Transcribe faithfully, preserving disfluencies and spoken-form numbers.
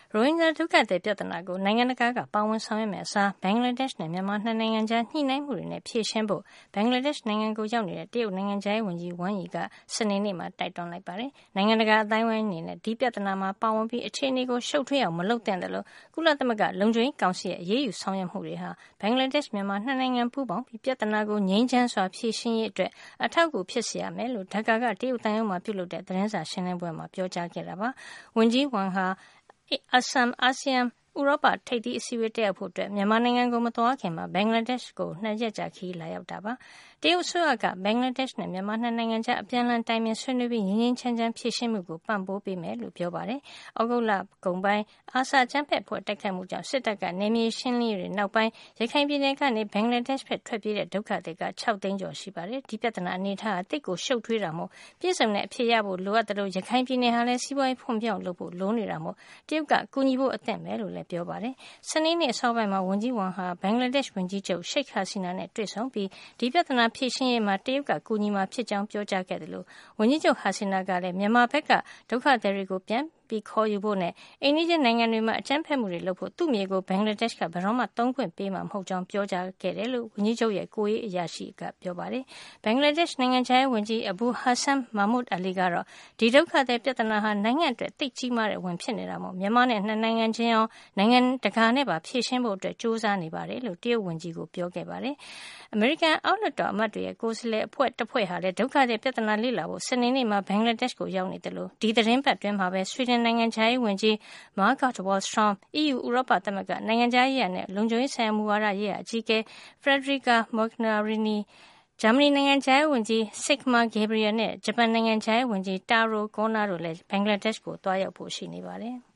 ရိုဟင်ဂျာဒုက္ခသည်ပြဿနာကိုနိုင်ငံတကာကပါဝင်ဆောင်ရွက်မယ့်အစားဘင်္ဂလားဒေ့ရှ်နဲ့မြန်မာနှစ်နိုင်ငံကြားညှိနှိုင်းမှုတွေနဲ့ဖြေရှင်းဖို့ဘင်္ဂလားဒေ့ရှ်နိုင်ငံကိုရောက်နေတဲ့တရုတ်နိုင်ငံခြားရေးဝန်ကြီးဝမ်ယီကစနေနေ့မှာတိုက်တွန်းလိုက်ပါတယ်။နိုင်ငံတကာအတိုင်းအဝိုင်းအနေနဲ့ဒီပြဿနာမှာပါဝင်ပြီးအခြေအနေကိုရှုပ်ထွေးအောင်မလုပ်သင့်တယ်လို့ကုလသမဂ္ဂလုံခြုံရေးကောင်စီရဲ့အရေးယူဆောင်ရွက်မှုတွေဟာဘင်္ဂလားဒေ့ရှ်မြန်မာနှစ်နိုင်ငံပူးပေါင်းပြီးပြဿနာကိုငြိမ်းချမ်းစွာဖြေရှင်းရေးအတွက်အထောက်အကူဖြစ်စေရမယ်လို့ဒါကာကတရုတ်တန်ယုံမှာပြုလုပ်တဲ့သတင်းစာရှင်းလင်းပွဲမှာပြောကြားခဲ့တာပါ။ဝန်ကြီးဝမ်ဟာအဆမ်အာဆီယံဥရောပထိပ်သီးအစည်းအဝေးတက်ရောက်ဖို့အတွက်မြန်မာနိုင်ငံကိုမသွားခင်မှာဘင်္ဂလားဒေ့ရှ်ကိုနှစ်ရက်ကြာခရီးလာရောက်တာပါ။တရုတ်အစိုးရကဘင်္ဂလားဒေ့ရှ်နဲ့မြန်မာနှစ်နိုင်ငံကြားအပြန်အလှန်တိုင်ပင်ဆွေးနွေးပြီးငြိမ်းငြိမ်းချမ်းချမ်းဖြေရှင်းမှုကိုပံ့ပိုးပေးမယ်လို့ပြောပါတယ်။ဩဂုတ်လကုန်ပိုင်းအာဆာအကြမ်းဖက်အဖွဲ့တိုက်ခိုက်မှုကြောင့်စစ်တပ်ကနယ်မြေရှင်းလင်းရေးတွေနောက်ပိုင်းရခိုင်ပြည်နယ်ကနေဘင်္ဂလားဒေ့ရှ်ဘက်ထွက်ပြေးတဲ့ဒုက္ခသည်ကခြောက်သိန်းကျော်ရှိပါတယ်။ဒီပြဿနာအနေထားဟာတိတ်ကိုရှုပ်ထွေးတာမို့ပြည့်စုံတဲ့အဖြစ်ရဖို့လိုအပ်တယ်လို့ရခိုင်ပြည်နယ်ဟာလည်းစီးပွားရေးဖွံ့ဖြိုးအောင်လုပ်ဖို့လိုနေတာမို့တရုတ်ကကူညီဖို့အသင့်ပဲလို့လည်းပြောပါတယ်။စနေနေ့အစောပိုင်းမှာဝန်ကြီးဝမ်ဟာဘင်္ဂလားဒေ့ရှ်ဝန်ကြီးချုပ်ရှိတ်ဟာစီနာနဲ့တွေ့ဆုံပြီးဒီပြဿနာဖြေရှင်းရေးမှာတရုတ်ကကူညီမှာဖြစ်ကြောင်းပြောကြားခဲ့တယ်လို့ဝန်ကြီးချုပ်ဟာစီနာကလည်းမြန်မာဘက်ကဒုက္ခသည်တွေကိုပြန်ပြီးခေါ်ယူဖို့နဲ့အိန္ဒိယနိုင်ငံတွေမှာအကြမ်းဖက်မှုတွေလုပ်ဖို့သူ့မြေကိုဘင်္ဂလားဒေ့ရှ်ကဘယ်တော့မှသုံးခွင့်ပေးမှာမဟုတ်ကြောင်းပြောကြားခဲ့တယ်လို့ဝန်ကြီးချုပ်ရဲ့ကိုယ်ရေးအရာရှိကပြောပါတယ်။ဘင်္ဂလားဒေ့ရှ်နိုင်ငံခြားရေးဝန်ကြီးအဘူဟာဆန်မာမုဒ်အလီကတော့ဒီဒုက္ခသည်ပြဿနာဟာနိုင်ငံအတွက်သိပ်ကြီးမားတဲ့ဝန်ဖြစ်နေတာမို့မြန်မာနဲ့နှစ်နိုင်ငံချင်းရောနိုင်ငံတကာနဲ့ပါဖြေရှင်းဖို့အတွက်ကြိုးစားနေပါတယ်လို့တရုတ်ဝန်ကြီးကိုပြောခဲ့ပါတယ်။အမေရိကန်အောက်လွှတ်တော်အမတ်တွေရဲ့ကိုယ်စားလှယ်အဖွဲ့တစ်ဖွဲ့ဟာလည်းဒုက္ခသည်ပြဿနာလေ့လာဖို့စနေနေ့မှာဘင်္ဂလားဒေ့ရှ်ကိုရောက်နေတယ်လို့ဒီသတင်းပတ်တွင်မှာပဲဆွီဒင်နိုင်ငံခြားရေးဝန်ကြီးမာဂတ်ဝါလ်စထရောမ် အီးယူဥရောပသမဂ္ဂနိုင်ငံခြားရေးရာနဲ့လုံခြုံရေးဆိုင်ရာမူဝါဒရေးရာအကြီးအကဲဖရက်ဒရီကာမော့ဂနာရီနီဂျာမနီနိုင်ငံခြားရေးဝန်ကြီးစစ်မာဂေဘရီယယ်နဲ့ဂျပန်နိုင်ငံခြားရေးဝန်ကြီးတာရိုကိုနာတို့လည်းဘင်္ဂလားဒေ့ရှ်ကိုသွားရောက်ဖို့ရှိနေပါတယ်။